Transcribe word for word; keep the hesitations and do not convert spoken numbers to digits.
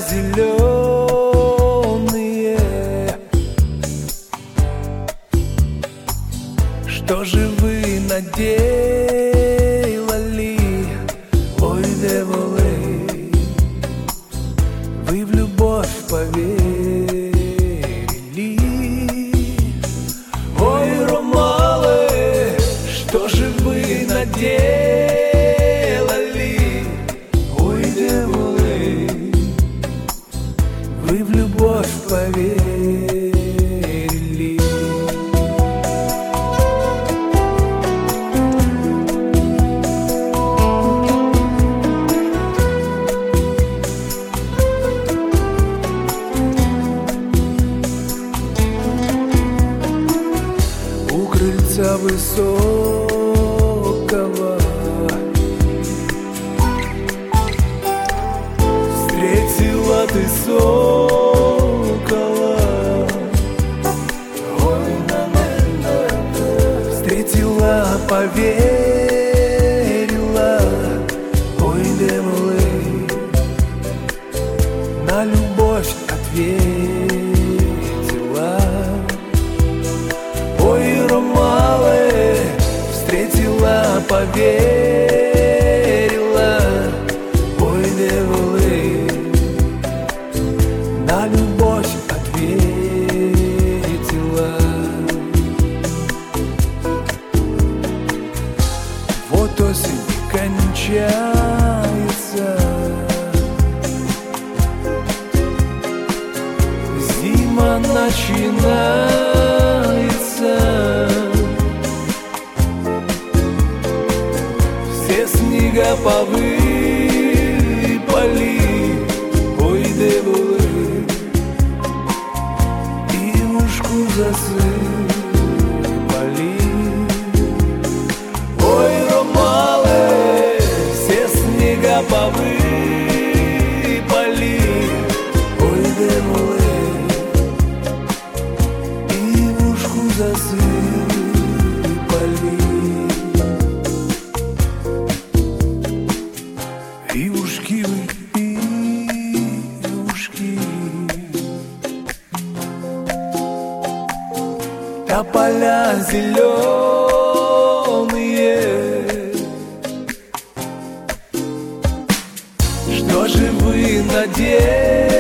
зеленые. Что же вы наделали, ой, деволы? Вы в любовь поверили, ой, ромалы, что же вы наделали, ой, деволы? Вы в любовь поверили. Крыльца высокого встретила ты сокола, встретила, поверила, ой, деволы, на любовь ответила. Ой, ромалы, встретила, поверила, ой, деволы, на любовь ответила. Вот осень кончается, зима начинается. Все снега повыпали, ой, деволы, и ушку засыпали. Ой, ромалы, все снега повыпали, ой, деволы, и ушку засыпали. Ивушки вы, ивушки, тополя зеленые. Что же вы наделали?